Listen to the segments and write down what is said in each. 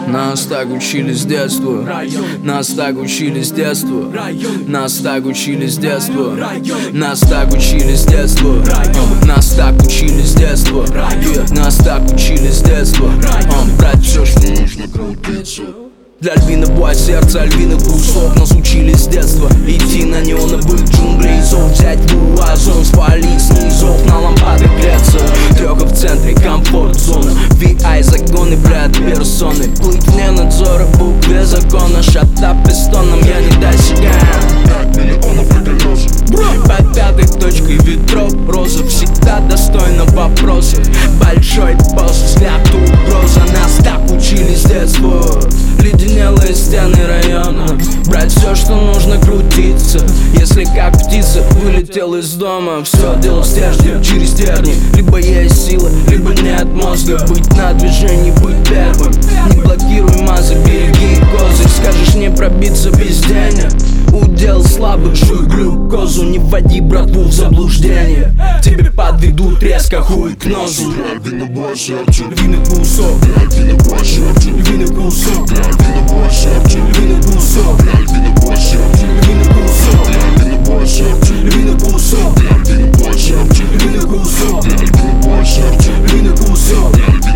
Нас так учили с детства. Нас так учили с детства. Нас так учили с детства. Нас так учили с детства. Нас так учили с детства. Нас так учили с детства. Брать все, что нужно, крутиться. Для львиного боя сердца, львиных брусов нас учили с детства. Идти на неоновых джунглей зов, взять озон, спалить снизу, на лампады греться. Трёха в центре, комфорт-зона, VI загоны, брат, персоны. Плыть вне надзора, букве закона. Шатап пистоном, я не достигаем 5 миллионов колес. Под пятой точкой ветров роза всегда достойна вопросов. Большой босс, взгляд угроза. Нас так учили с детства. Леденелые стены района. Брать все, что нужно, крутиться. Если как птица вылетел из дома, все дело в стержне, через терни. Либо есть сила, либо нет мозга. Быть на движении, быть первым. Не блокируй мазы, береги козы. Скажешь не пробиться без денег. Удел слабых, жуй глюкозу. Не вводи братву в заблуждение. Тебе подведут резко хуй к носу. Львиный кусок. Львиный кусок. Львиный кусок. Львиный кусок. Львиный кусок. Львиный кусок. Львиный кусок. Львиный кусок.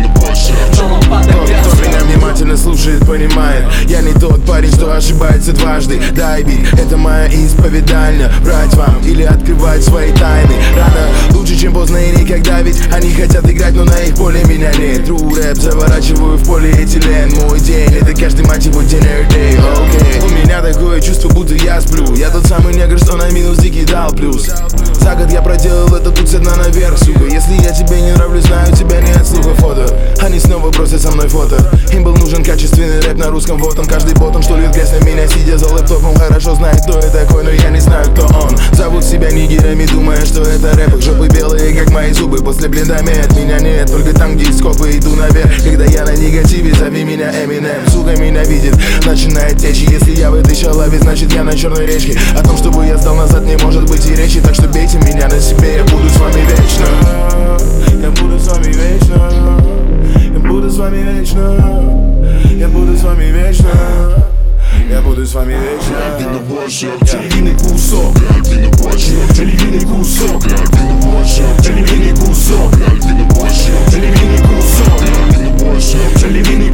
Кто меня внимательно слушает, понимает. Я не тот парень, что ошибается дважды. Дай бит, это моя исповедальня. Врать вам или открывать свои тайны рано, лучше, чем поздно и никогда. Ведь они хотят играть, но на их поле меня нет. True рэп заворачиваю в полиэтилен. Мой день, это каждый мать его день every day, okay. У меня такое чувство, будто я сплю. Я тот самый негр, что на минус дикий дал плюс. За год я проделал это тут с дна наверх, сука. Если я тебе не нравлюсь, знаю, тебя нет слуха фото. Они снова бросят со мной фото. Им был нужен качественный рэп на русском, вот он. Каждый ботом, что льет грязь на меня, сидя за лэптопом. Хорошо знает, кто я такой, но я не знаю, кто он. Зовут себя нигерами, думая, что это рэп. Их жопы белые, как мои зубы, после блиндами от меня нет. Только там, где есть скопы, иду наверх. Когда я на негативе, зови меня Eminem. Сука меня видит, начинает течь. Если я в этой шалаве, значит я на черной речке. О том, чтобы я сдал назад, не может быть и речи. Так что бейте меня на себе, я буду с вами вечно. Я буду с вами вечно. Я буду с вами вечно. Я буду с вами вечно. Я буду с вами вечно. Львиный кусок. Львиный кусок. Львиный кусок. Львиный кусок. Львиный кусок. Львиный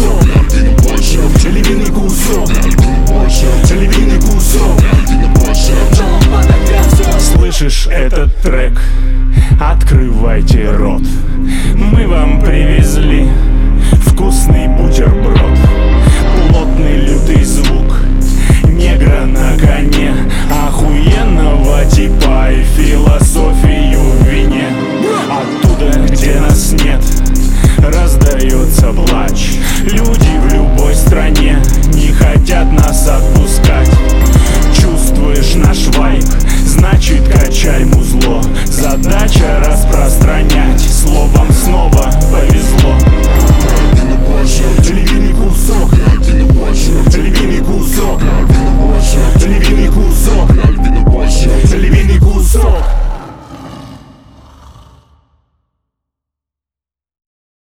кусок. Львиный кусок. Слышишь этот трек? Открывайте рот. Мы вам привезли